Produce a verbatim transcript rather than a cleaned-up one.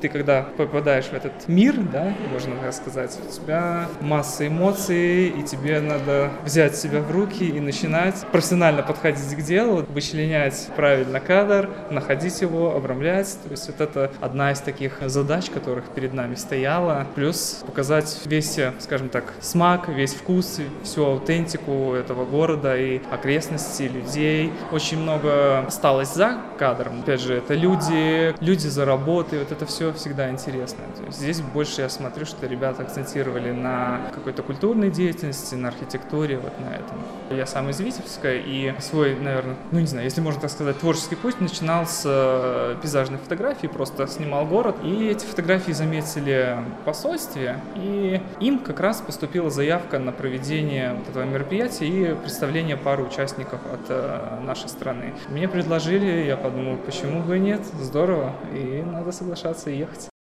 Ты когда попадаешь в этот мир, да, можно так сказать, у тебя масса эмоций, и тебе надо взять себя в руки и начинать профессионально подходить к делу, вычленять правильно кадр, находить его, обрамлять. То есть вот это одна из таких задач, которых перед нами стояла. Плюс показать весь, скажем так, смак, весь вкус, всю аутентику этого города и окрестностей, людей. Очень много осталось за кадром. Опять же, это люди, люди за работой, вот это все всегда интересно. То есть здесь больше я смотрю, что ребята акцентировали на какой-то культурной деятельности, на архитектуре, вот на этом. Я сам из Витебска, и свой, наверное, ну не знаю, если можно так сказать, творческий путь начинал с пейзажной фотографии, просто снимал город, и эти фотографии заметили в посольстве, и им как раз поступила заявка на проведение вот этого мероприятия и представление пары участников от нашей страны. Мне предложили, я подумал, почему бы и нет, здорово, и надо соглашаться и ехать.